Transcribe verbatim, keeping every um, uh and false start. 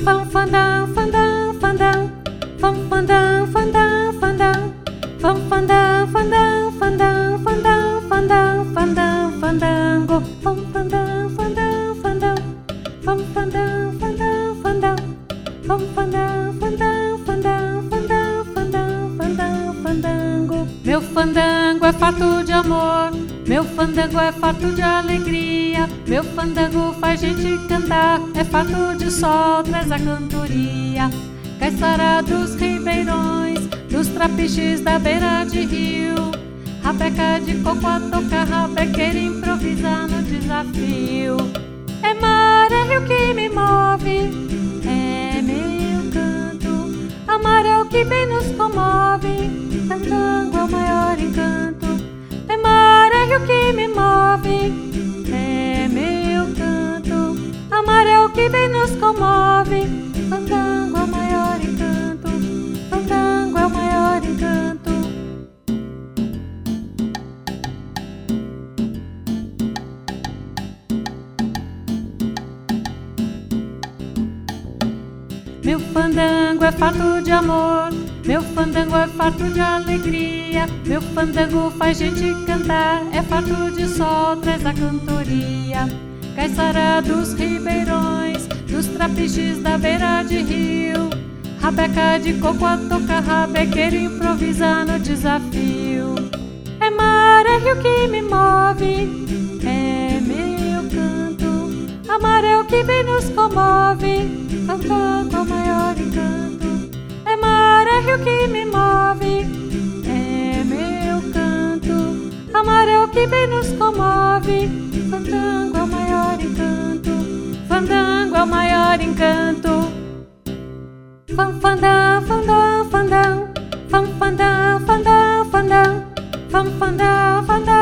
Fam fandão, fandão, fandão, fam fandão, fandão, fandão, fam fandão, fandão, fandão, fandão, fandão, fandão, fandango, fam fandão, fandão, fandão, fam fandão, fandão, fandão, fam fandão, fandão, fandão, fandão, fandão, fandão, fandango. Meu fandango é farto de amor, meu fandango é farto de alegria, meu fandango faz gente cantar, é farto de sol, traz a cantoria. Caiçara dos ribeirões, dos trapiches da beira de rio, rabeca de coco a tocar, rabequeira improvisa no desafio. É mar, é rio que me move, é meu canto, amar é o que bem nos comove, fandango é o maior encanto. É mar, é rio que me move, é meu canto, amar é o que bem nos comove, fandango é o maior encanto, fandango é o maior encanto. Meu fandango é farto de amor, meu fandango é farto de alegria, meu fandango faz gente cantar, é farto de sol, traz a cantoria. Caiçara dos ribeirões, dos trapiches da beira de rio, rabeca de coco a tocar, rabequeira improvisa no desafio. É mar, é rio que me move, é meu canto, amar é o que bem nos comove, fandango é o maior encanto. É mar, é rio que me move, é meu canto, amar é o que bem nos comove, fandango é o maior encanto, fandango é o maior encanto. Fam fandão, fandão, fandão, fam fandão, fandão, fandão, fam fandão, fandão.